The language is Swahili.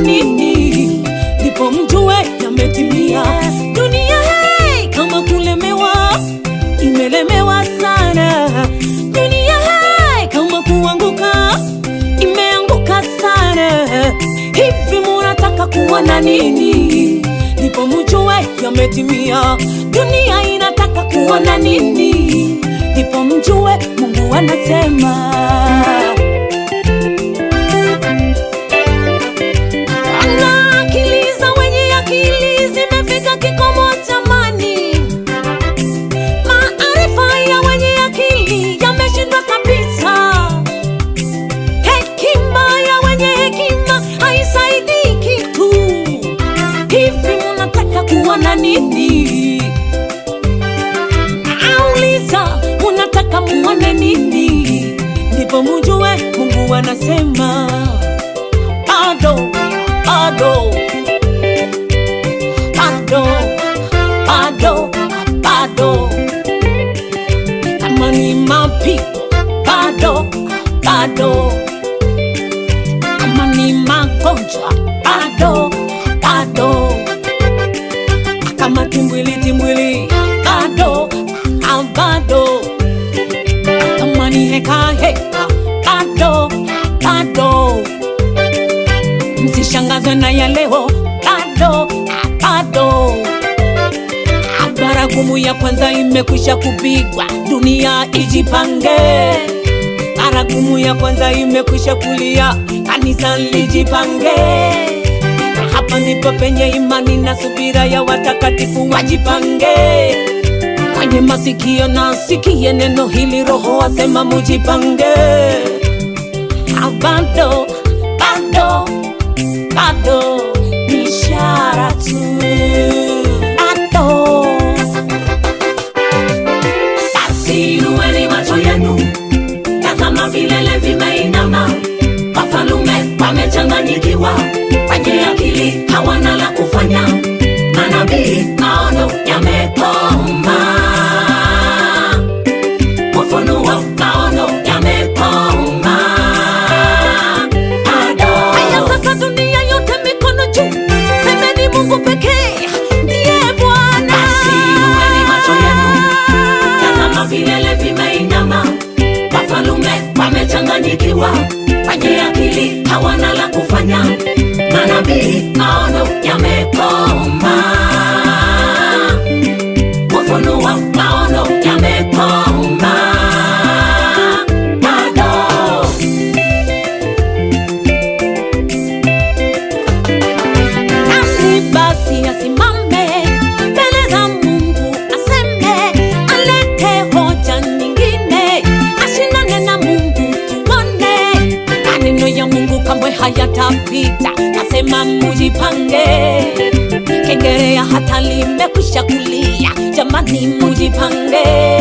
nini, ndipo mjue yametimia. Dunia hey, kama kulemewa, imelemewa sana. Dunia hey, kama kuanguka, imeanguka sana. Hivi munataka kuwa na nini, ndipo mjue yametimia. Dunia inataka kuwa na nini, ndipo mjue Mungu anasema. Akili za wenye akili zimefika kikomo jamani. Maarifa ya wenye akili yameshindwa kabisa. Hekima ya wenye hekima haisaidii kitu. Hivi munataka kuwa na nini? Nauliza, munataka muone nini, ndipo mjue Mungu anasema. Bado, bado, bado, bado, bado. Kama ni mapigo, bado, bado. Kama ni magonjwa, bado, bado. Kama timbwili, bado, bado. Kama ni heka, bado, bado. Msishangazwe na ya leo, bado, bado. Baragumu ya kwanza imekwisha kupigwa, dunia ijipange. Baragumu ya kwanza imekwisha kulia, kanisa lijipange. Hapa ndipo penye imani na subira ya watakatifu wajipange. Mwenye masikio na asikie neno hili, Roho asema mujipange. Bado, bado, bado ni ishara tu. Bado. Basi inueni macho yenu, tazama vilele vimeinama. Wafalme wamechanganyikiwa, wenye akili hawana la kufanya. Manabii maono yamekoma, ufunuo maono yamekoma. Haya sasa dunia yote mikono juu, semeni Mungu pekee ndiye Bwana. Basi inueni macho yenu, tazama vilele vimeinama. Wafalme wamechanganyikiwa, wenye akili hawana la kufanya. Manabii maono yamekoma, ufunuo maono yamekoma. Bado. Nani basi asimame mbele za Mungu aseme, alete hoja nyingine, ashindane na Mungu tuone. Maneno ya Mungu kamwe hayatapita, nasema mujipange. Kengerea hata limekwisha kulia, jamani mujipange.